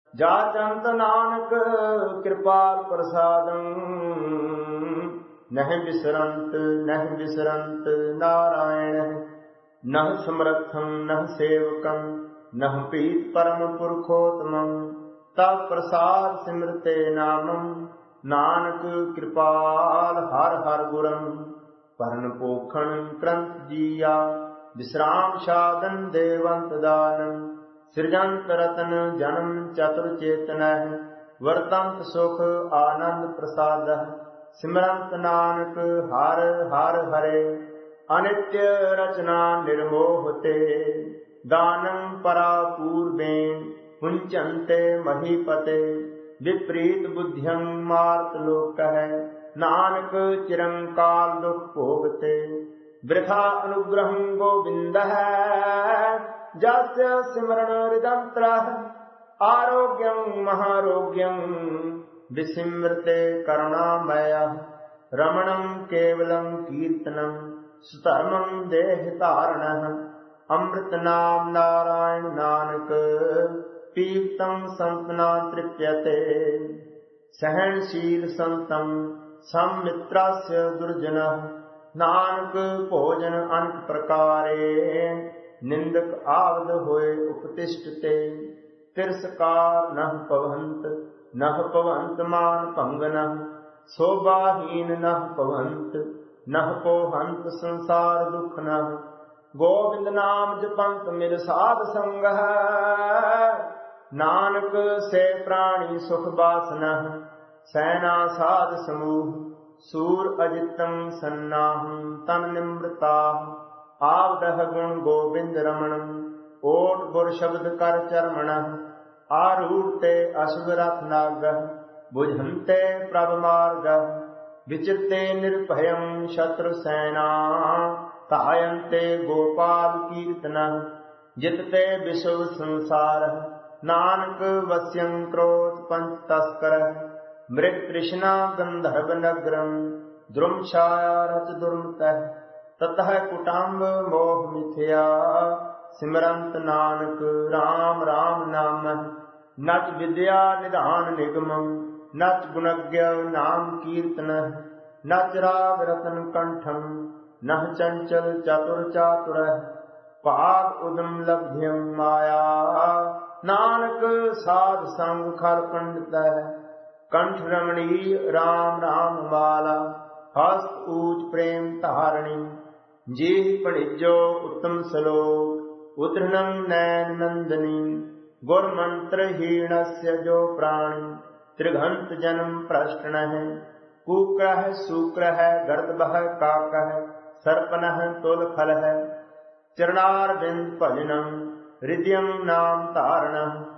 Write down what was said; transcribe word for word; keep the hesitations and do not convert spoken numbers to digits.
जाचंत नानक कृपाल प्रसादं नह बिसरंत नह बिसरंत नारायण नह समर्थं नह सेवकं नह पीत परम पुरखोत्तमं तब प्रसाद सिमरते नामं नानक कृपाल हर हर गुरम परण पोखण क्रंथ जिया विश्राम साधन देवंत दानम सृजंत रतन जन्म चतुर चेतन वर्तंत सुख आनंद प्रसाद सिमरंत नानक हर हर हरे अनित्य रचना निर्मोहते दानं परा पूर्वें पुंचन्ते महीपते विपरीत बुद्धियं मार्त लोक है नानक चिरंकाल दुख भोगते वृथा अनुग्रहं गोविंद जस्य सिमरण हृदंत्र आरोग्यं महारोग्यं विस्मृते करुणामय रमणं केवलं कीर्तनं सुधर्मं देहधारणः अमृत नाम नारायण नानक पीतं संतना तृप्यते सहनशील संतं सम्मित्रस्य दुर्जनः नानक भोजन अनेक प्रकारे निंदक आवद होए उपतिष्ठते तिरस्कार नह पवंत नह पवंत मान पंगनः शोभाहीन नह पवंत नह पोहंत संसार दुख नः गोविंद नाम जपंत मिल साध संग नानक से प्राणी सुख बासनः सैना साध समूह सूर अजितं सन्नाहं तन निमृता आवदह गुण गोविंद रमणं ओट गुर शब्द कर चरमणः आरूढ़ते अश्व रथ नागः बुझन्ते प्रभ मार्गः विचित्ते निर्भयं शत्रु सेना तायन्ते गोपाल कीर्तनः जितते विश्व संसारः नानक वश्यं क्रोध पंच तस्करः मृग तृष्णा गंधर्व नगरम द्रुम छाया रच दुर्मतः ततः कुटाम्ब मोह मिथ्या सिमरंत नानक राम राम नामः नच विद्या निधान निगमं नच गुणज्ञ नाम कीर्तनः नच राग रतन कंठं नह चंचल चतुर चातुरः पाद उदम लभ्यं माया नानक साध संग खर पंडितः कंठ रमणीय राम राम वाला हस्त ऊच प्रेम तारणी जी पणिजो उत्तम श्लोक उद्रनं नैन नंदनी गुर मंत्र हीणस्य जो प्राणी त्रिघंत जन्म प्रश्नः कुक्रः शुक्रः गर्दभः काकः सर्पनः तुलफलः चरणारविंद भजनं हृदयं नाम तारणः